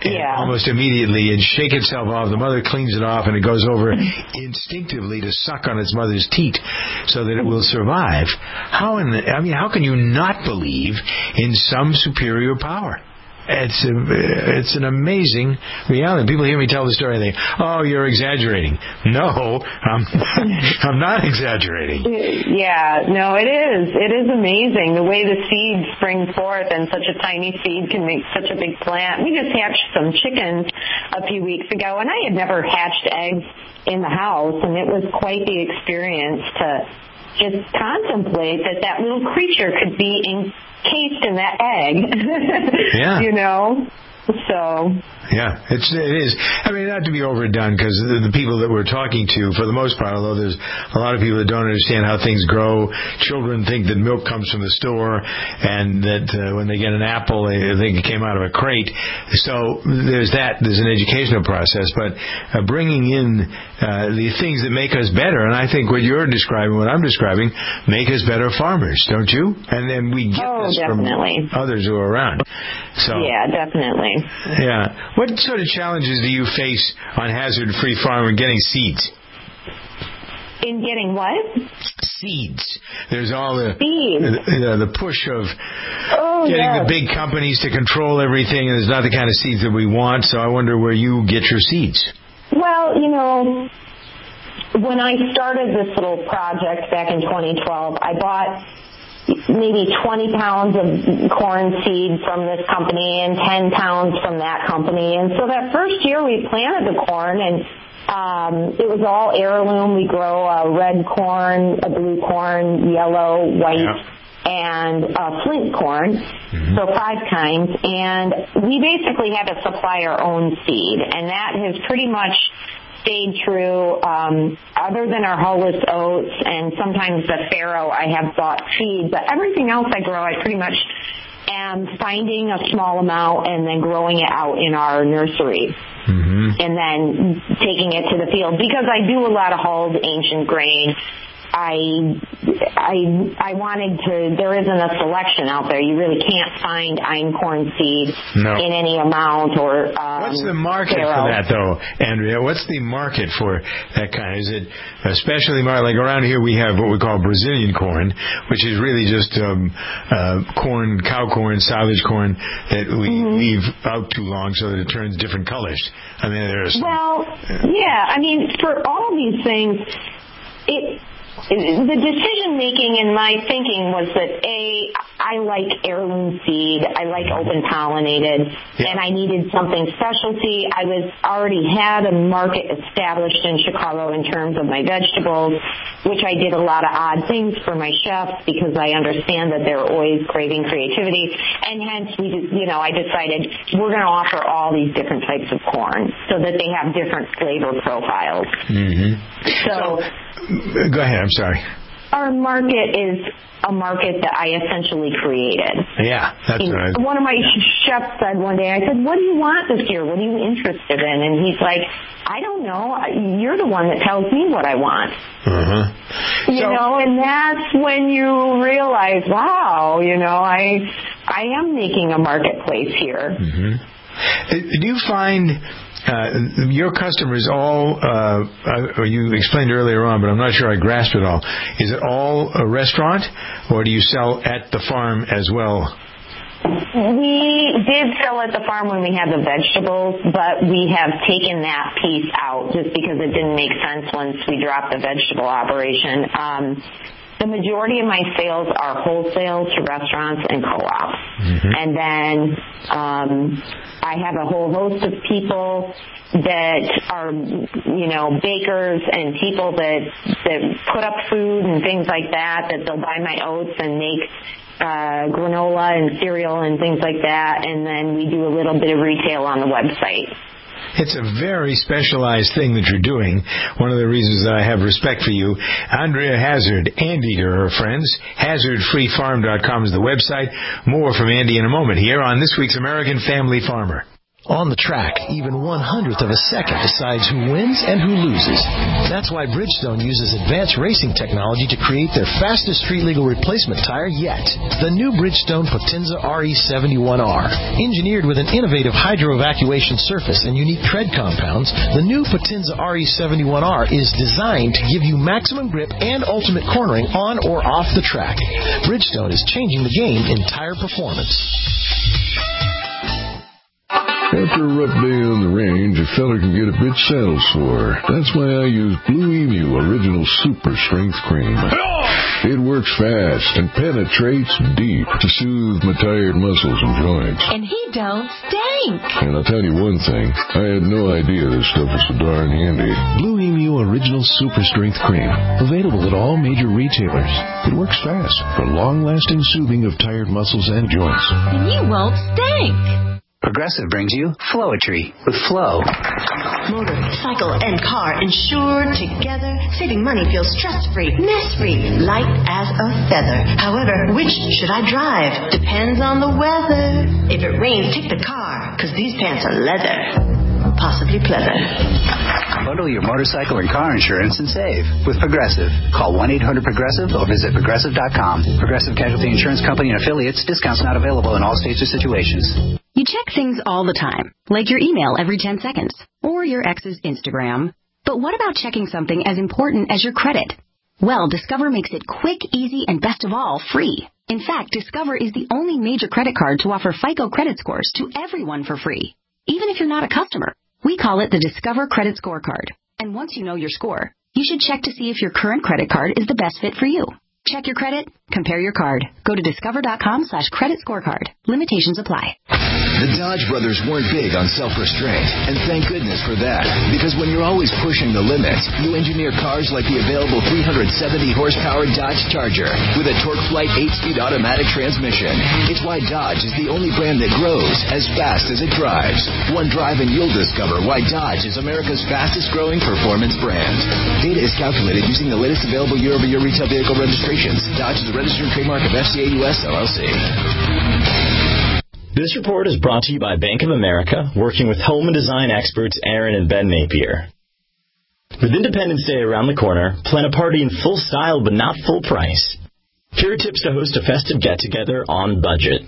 and yeah. almost immediately and shake itself off. The mother cleans it off, and it goes over instinctively to suck on its mother's teat so that it will survive. How in the, I mean, how can you not believe in some superior power? It's a, it's an amazing reality. People hear me tell the story, and they think, "Oh, you're exaggerating." No, I'm I'm not exaggerating. Yeah, no, it is. It is amazing the way the seeds spring forth, and such a tiny seed can make such a big plant. We just hatched some chickens a few weeks ago, and I had never hatched eggs in the house, and it was quite the experience to just contemplate that that little creature could be encased in that egg. Yeah. You know? So... Yeah, it's, it is. I mean, not to be overdone, because the, the people that we're talking to, for the most part, although there's a lot of people that don't understand how things grow, children think that milk comes from the store, and that uh, when they get an apple, they think it came out of a crate. So there's that. There's an educational process, but uh, bringing in uh, the things that make us better, and I think what you're describing, what I'm describing, make us better farmers, don't you? And then we get oh, this definitely. from others who are around. So yeah, definitely. Yeah. What sort of challenges do you face on hazard-free farm and getting seeds? In getting what? Seeds. There's all the seeds. The, the push of oh, getting yes. the big companies to control everything, and there's not the kind of seeds that we want, so I wonder where you get your seeds. Well, you know, when I started this little project back in twenty twelve, I bought maybe twenty pounds of corn seed from this company and ten pounds from that company. And so that first year we planted the corn, and um, it was all heirloom. We grow a red corn, a blue corn, yellow, white, yeah. and uh, flint corn, mm-hmm. so five kinds. And we basically had to supply our own seed, and that has pretty much stayed true, um, other than our hulless oats and sometimes the farro. I have bought seed, but everything else I grow, I pretty much am finding a small amount and then growing it out in our nursery. Mm-hmm. And then taking it to the field. Because I do a lot of hulled ancient grain, I, I, I wanted to, there isn't a selection out there. You really can't find einkorn seed no. in any amount or, um, what's the market farro. for that though, Andrea? What's the market for that kind? Is it especially, like around here we have what we call Brazilian corn, which is really just, um, uh, corn, cow corn, silage corn that we mm-hmm. leave out too long so that it turns different colors. I mean, there's. Well, uh, yeah, I mean, for all these things, it, the decision-making in my thinking was that, A, I like heirloom seed. I like open-pollinated. Yeah. And I needed something specialty. I was already had a market established in Chicago in terms of my vegetables, which I did a lot of odd things for my chefs because I understand that they're always craving creativity. And hence, we, you know, I decided we're going to offer all these different types of corn so that they have different flavor profiles. Mm-hmm. So... so Go ahead, I'm sorry. Our market is a market that I essentially created. Yeah, that's and right. One of my chefs said one day, I said, what do you want this year? What are you interested in? And he's like, I don't know. You're the one that tells me what I want. Uh-huh. You so, know, and that's when you realize, wow, you know, I, I am making a marketplace here. Mm-hmm. Do you find... Uh, your customers all, uh, uh, you explained earlier on, but I'm not sure I grasped it all. Is it all a restaurant, or do you sell at the farm as well? We did sell at the farm when we had the vegetables, but we have taken that piece out just because it didn't make sense once we dropped the vegetable operation. Um, the majority of my sales are wholesale to restaurants and co-ops. Mm-hmm. And then um, I have a whole host of people that are, you know, bakers and people that that put up food and things like that, that they'll buy my oats and make uh, granola and cereal and things like that. And then we do a little bit of retail on the website. It's a very specialized thing that you're doing. One of the reasons that I have respect for you. Andrea Hazard, Anteater, her friends. hazard free farm dot com is the website. More from Andy in a moment here on this week's American Family Farmer. On the track, even one hundredth of a second decides who wins and who loses. That's why Bridgestone uses advanced racing technology to create their fastest street-legal replacement tire yet. The new Bridgestone Potenza R E seventy-one R. Engineered with an innovative hydro-evacuation surface and unique tread compounds, the new Potenza R E seventy-one R is designed to give you maximum grip and ultimate cornering on or off the track. Bridgestone is changing the game in tire performance. After a rough day on the range, a feller can get a bit saddle sore. That's why I use Blue Emu Original Super Strength Cream. It works fast and penetrates deep to soothe my tired muscles and joints. And he don't stink. And I'll tell you one thing, I had no idea this stuff was so darn handy. Blue Emu Original Super Strength Cream. Available at all major retailers. It works fast for long-lasting soothing of tired muscles and joints. And you won't stink. Progressive brings you Flowetry with Flow. Motor, cycle, and car insured together. Saving money feels stress-free, mess-free, light as a feather. However, which should I drive? Depends on the weather. If it rains, take the car, because these pants are leather. Possibly pleather. Bundle your motorcycle and car insurance and save with Progressive. Call one eight hundred progressive or visit progressive dot com. Progressive Casualty Insurance Company and affiliates. Discounts not available in all states or situations. You check things all the time, like your email every ten seconds, or your ex's Instagram. But what about checking something as important as your credit? Well, Discover makes it quick, easy, and best of all, free. In fact, Discover is the only major credit card to offer FICO credit scores to everyone for free, even if you're not a customer. We call it the Discover Credit Scorecard. And once you know your score, you should check to see if your current credit card is the best fit for you. Check your credit, compare your card. Go to discover.com slash credit scorecard. Limitations apply. The Dodge brothers weren't big on self-restraint, and thank goodness for that. Because when you're always pushing the limits, you engineer cars like the available three hundred seventy horsepower Dodge Charger with a TorqueFlite eight-speed automatic transmission. It's why Dodge is the only brand that grows as fast as it drives. One drive and you'll discover why Dodge is America's fastest-growing performance brand. Data is calculated using the latest available year-over-year retail vehicle registrations. Dodge is a registered trademark of F C A U S L L C. This report is brought to you by Bank of America, working with home and design experts Aaron and Ben Napier. With Independence Day around the corner, plan a party in full style but not full price. Here are tips to host a festive get-together on budget.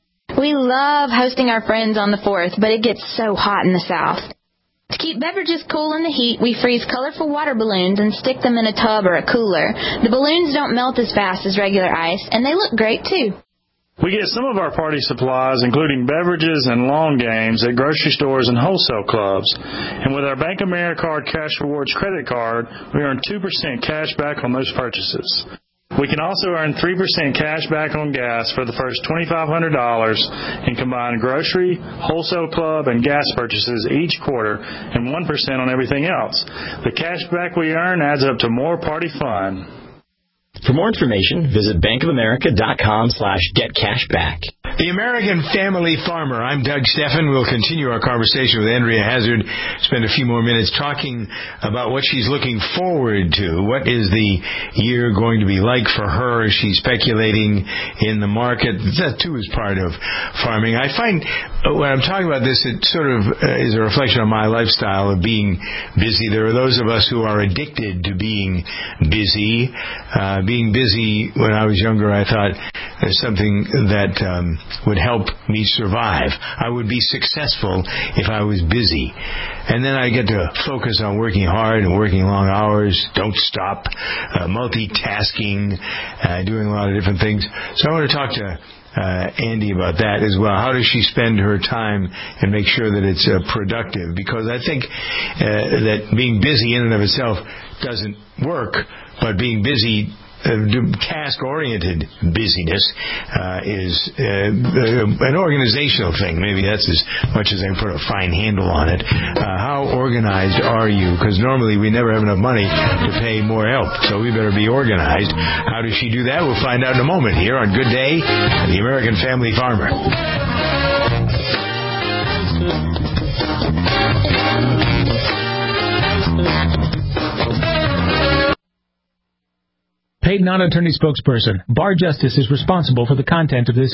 We love hosting our friends on the fourth, but it gets so hot in the South. To keep beverages cool in the heat, we freeze colorful water balloons and stick them in a tub or a cooler. The balloons don't melt as fast as regular ice, and they look great, too. We get some of our party supplies, including beverages and lawn games, at grocery stores and wholesale clubs. And with our Bank of America Card Cash Rewards credit card, we earn two percent cash back on those purchases. We can also earn three percent cash back on gas for the first twenty-five hundred dollars in combined grocery, wholesale club, and gas purchases each quarter, and one percent on everything else. The cash back we earn adds up to more party fun. For more information, visit bankofamerica.com slash getcashback. The American Family Farmer. I'm Doug Steffen. We'll continue our conversation with Andrea Hazard. Spend a few more minutes talking about what she's looking forward to. What is the year going to be like for her? She's speculating in the market. That, too, is part of farming. I find when I'm talking about this, it sort of is a reflection on my lifestyle of being busy. There are those of us who are addicted to being busy. Uh, being busy, when I was younger, I thought there's something that um, would help me survive. I would be successful if I was busy. And then I get to focus on working hard and working long hours, don't stop, uh, multitasking, uh, doing a lot of different things. So I want to talk to Uh, Andy about that as well. How does she spend her time and make sure that it's uh, productive? Because I think uh, that being busy in and of itself doesn't work, but being busy, uh, task-oriented busyness uh, is uh, an organizational thing. Maybe that's as much as I can put a fine handle on it. Uh, how organized are you? Because normally we never have enough money to pay more help, so we better be organized. How does she do that? We'll find out in a moment here on Good Day, the American Family Farmer. Paid non-attorney spokesperson. Bar Justice is responsible for the content of this ad.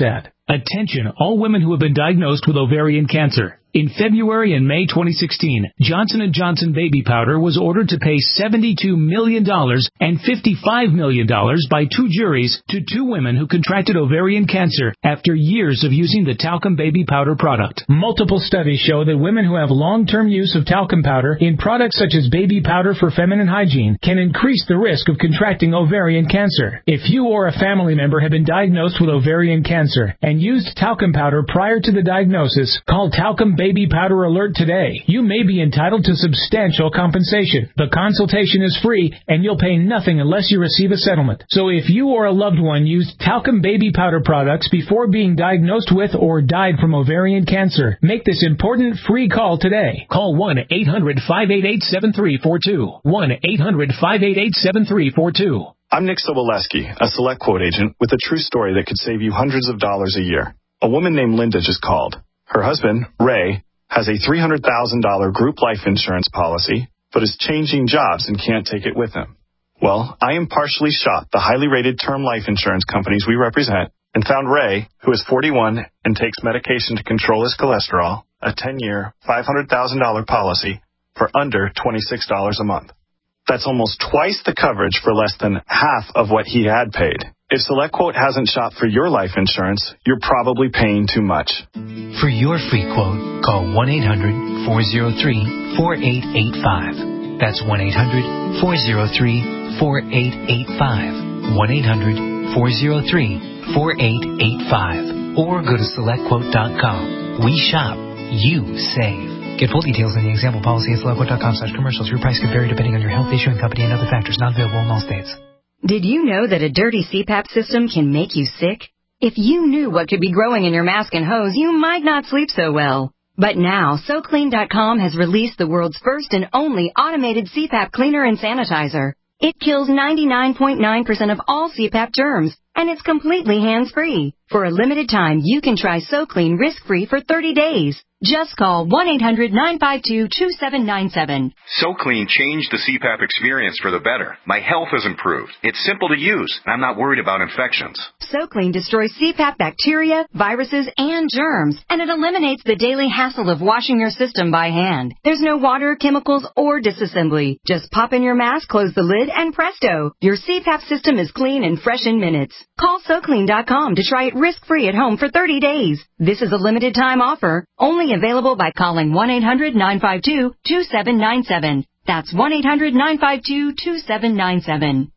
Attention, all women who have been diagnosed with ovarian cancer. In February and May twenty sixteen, Johnson and Johnson baby powder was ordered to pay seventy-two million dollars and fifty-five million dollars by two juries to two women who contracted ovarian cancer after years of using the talcum baby powder product. Multiple studies show that women who have long-term use of talcum powder in products such as baby powder for feminine hygiene can increase the risk of contracting ovarian cancer. If you or a family member have been diagnosed with ovarian cancer and used talcum powder prior to the diagnosis, call Talcum Baby Powder Alert today. You may be entitled to substantial compensation. The consultation is free, and you'll pay nothing unless you receive a settlement. So if you or a loved one used talcum baby powder products before being diagnosed with or died from ovarian cancer, make this important free call today. Call one eight hundred five eight eight seven three four two. one eight hundred five eight eight seven three four two. I'm Nick Soboleski, a Select Quote agent with a true story that could save you hundreds of dollars a year. A woman named Linda just called. Her husband, Ray, has a three hundred thousand dollars group life insurance policy, but is changing jobs and can't take it with him. Well, I impartially shopped the highly rated term life insurance companies we represent and found Ray, who is forty-one and takes medication to control his cholesterol, a ten-year, five hundred thousand dollars policy for under twenty-six dollars a month. That's almost twice the coverage for less than half of what he had paid. If SelectQuote hasn't shopped for your life insurance, you're probably paying too much. For your free quote, call one eight hundred four oh three four eight eight five. That's one eight hundred four oh three four eight eight five. one eight hundred four oh three four eight eight five. Or go to select quote dot com. We shop. You save. Get full details in the example policy at select quote dot com slash commercials. Your price could vary depending on your health, issuing company, and other factors. Not available in all states. Did you know that a dirty C PAP system can make you sick? If you knew what could be growing in your mask and hose, you might not sleep so well. But now, so clean dot com has released the world's first and only automated C PAP cleaner and sanitizer. It kills ninety-nine point nine percent of all C PAP germs, and it's completely hands-free. For a limited time, you can try SoClean risk-free for thirty days. Just call one eight hundred nine five two two seven nine seven. SoClean changed the C PAP experience for the better. My health has improved. It's simple to use, and I'm not worried about infections. SoClean destroys C PAP bacteria, viruses, and germs, and it eliminates the daily hassle of washing your system by hand. There's no water, chemicals, or disassembly. Just pop in your mask, close the lid, and presto! Your C PAP system is clean and fresh in minutes. Call so clean dot com to try it risk-free at home for thirty days. This is a limited-time offer, only available by calling one eight hundred nine five two two seven nine seven. That's one eight hundred nine five two two seven nine seven.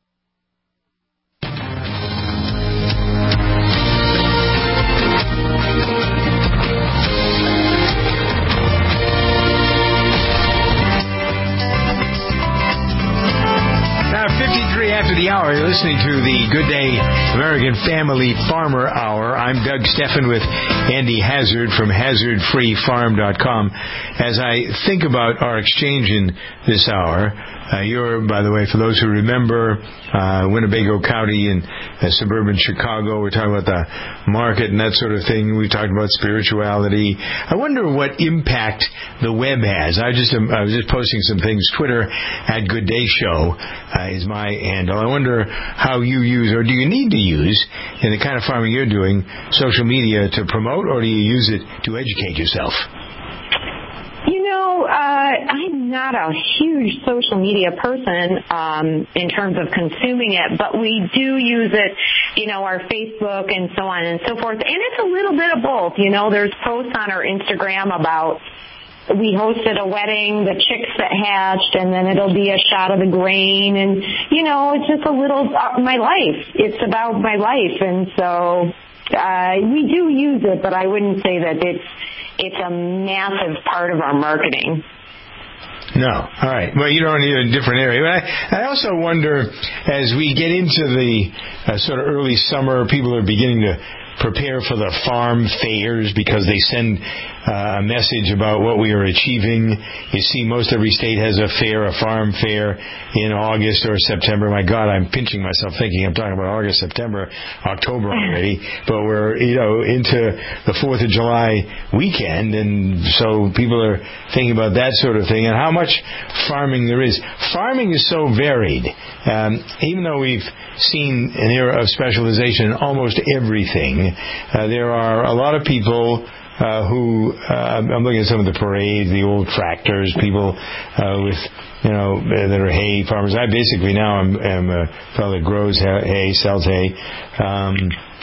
fifty-three after the hour, you're listening to the Good Day American Family Farmer Hour. I'm Doug Steffen with Andy Hazard from hazard free farm dot com. As I think about our exchange in this hour, uh, you're, by the way, for those who remember, uh, Winnebago County in uh, suburban Chicago, we're talking about the market and that sort of thing. We talked about spirituality. I wonder what impact the web has. I just um, I was just posting some things. Twitter at Good Day Show uh, is my handle. I wonder how you use, or do you need to use, in the kind of farming you're doing, social media to promote, or do you use it to educate yourself? You know, uh, I'm not a huge social media person um, in terms of consuming it, but we do use it, you know, our Facebook and so on and so forth. And it's a little bit of both. You know, there's posts on our Instagram about we hosted a wedding, the chicks that hatched, and then it'll be a shot of the grain. And, you know, it's just a little, uh, my life. It's about my life. And so uh, we do use it, but I wouldn't say that it's it's a massive part of our marketing. No. All right. Well, you're in a different area. But I, I also wonder, as we get into the uh, sort of early summer, people are beginning to prepare for the farm fairs because they send uh, a message about what we are achieving. You see, most every state has a fair, a farm fair in August or September. My God, I'm pinching myself thinking I'm talking about August, September, October already. But we're, you know, into the fourth of July weekend, and so people are thinking about that sort of thing and how much farming there is. Farming is so varied. Um, even though we've seen an era of specialization in almost everything, thing. Uh, there are a lot of people uh, who, uh, I'm looking at some of the parades, the old tractors, people uh, with, you know, that are hay farmers. I basically now am, am a fellow that grows hay, sells hay. Um,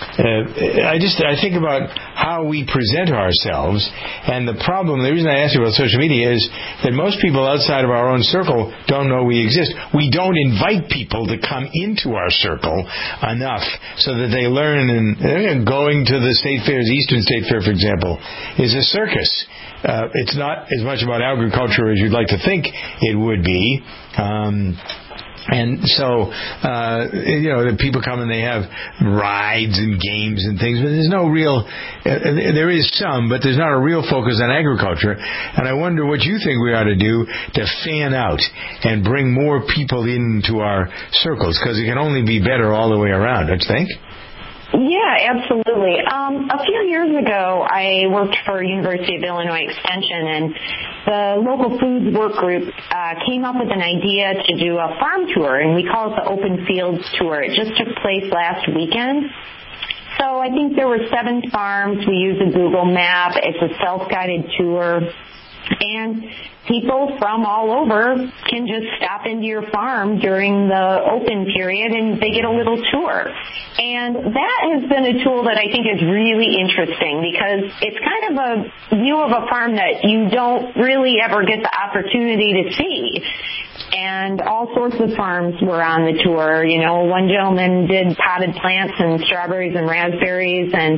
Uh, I just I think about how we present ourselves, and the problem, the reason I ask you about social media is that most people outside of our own circle don't know we exist. We don't invite people to come into our circle enough so that they learn. And going to the state fairs, Eastern State Fair, for example, is a circus. Uh, it's not as much about agriculture as you'd like to think it would be. Um, And so, uh, you know, the people come and they have rides and games and things, but there's no real, uh, there is some, but there's not a real focus on agriculture. And I wonder what you think we ought to do to fan out and bring more people into our circles, because it can only be better all the way around, don't you think? Yeah, absolutely. Um, a few years ago, I worked for University of Illinois Extension, and the local foods work group uh, came up with an idea to do a farm tour, and we call it the Open Fields Tour. It just took place last weekend. So I think there were seven farms. We used a Google map. It's a self-guided tour. And people from all over can just stop into your farm during the open period and they get a little tour. And that has been a tool that I think is really interesting because it's kind of a view of a farm that you don't really ever get the opportunity to see. And all sorts of farms were on the tour. You know, one gentleman did potted plants and strawberries and raspberries, and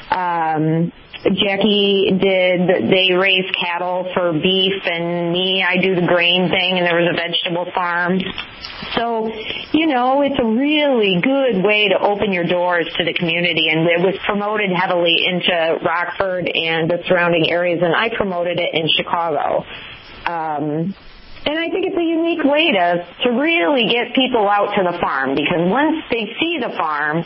um Jackie did, they raise cattle for beef, and me, I do the grain thing, and there was a vegetable farm. So, you know, it's a really good way to open your doors to the community, and it was promoted heavily into Rockford and the surrounding areas, and I promoted it in Chicago. Um, and I think it's a unique way to, to really get people out to the farm, because once they see the farm,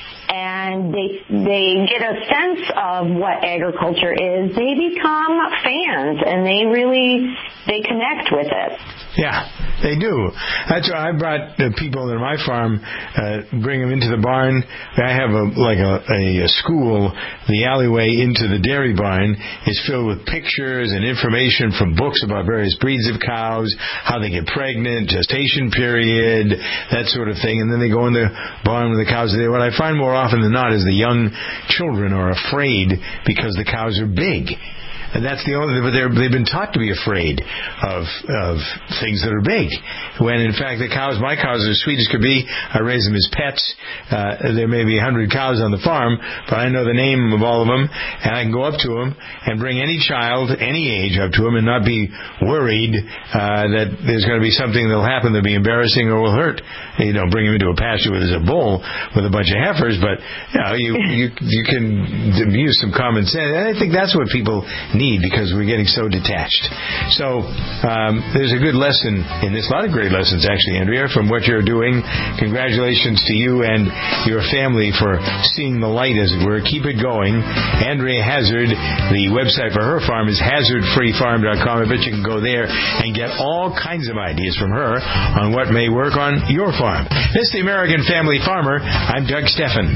and they they get a sense of what agriculture is, they become fans, and they really, they connect with it. Yeah, they do. That's why I brought the people at my farm, uh, bring them into the barn. I have a like a, a, a school. The alleyway into the dairy barn is filled with pictures and information from books about various breeds of cows, how they get pregnant, gestation period, that sort of thing. And then they go in the barn with the cows. What I find more often than not is the young children are afraid because the cows are big. And that's the only, but they're, they've been taught to be afraid of of things that are big. When in fact the cows, my cows are as sweet as could be. I raise them as pets. Uh, there may be a hundred cows on the farm, but I know the name of all of them, and I can go up to them and bring any child, any age, up to them, and not be worried uh, that there's going to be something that'll happen that'll be embarrassing or will hurt. You know, bring them into a pasture where there's a bull with a bunch of heifers, but you know, you you you can use some common sense, and I think that's what people need, because we're getting so detached. So um, there's a good lesson in this, a lot of great lessons actually, Andrea, from what you're doing. Congratulations to you and your family for seeing the light, as it were. Keep it going. Andrea Hazard, the website for her farm is hazard free farm dot com. I bet you can go there and get all kinds of ideas from her on what may work on your farm. This is the American Family Farmer. I'm Doug Steffen.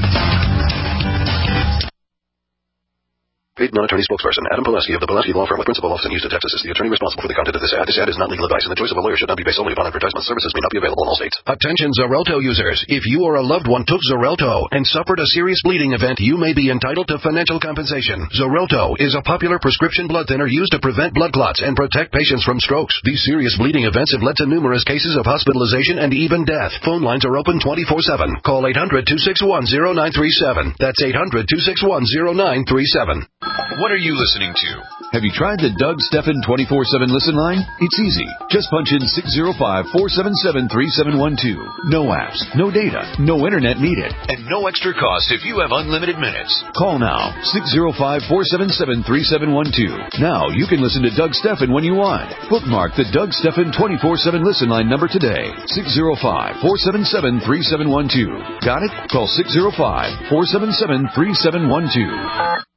Paid non-attorney spokesperson Adam Pileski of the Pileski Law Firm with principal office in Houston, Texas is the attorney responsible for the content of this ad. This ad is not legal advice, and the choice of a lawyer should not be based solely upon advertisement. Services may not be available in all states. Attention Xarelto users. If you or a loved one took Xarelto and suffered a serious bleeding event, you may be entitled to financial compensation. Xarelto is a popular prescription blood thinner used to prevent blood clots and protect patients from strokes. These serious bleeding events have led to numerous cases of hospitalization and even death. Phone lines are open twenty-four seven. Call eight hundred, two six one, zero nine three seven. That's eight hundred, two six one, zero nine three seven. What are you listening to? Have you tried the Doug Steffen twenty-four seven listen line? It's easy. Just punch in six zero five, four seven seven, three seven one two. No apps, no data, no internet needed. And no extra cost if you have unlimited minutes. Call now, six zero five, four seven seven, three seven one two. Now you can listen to Doug Steffen when you want. Bookmark the Doug Steffen twenty-four seven listen line number today. six zero five, four seven seven, three seven one two. Got it? Call six zero five, four seven seven, three seven one two.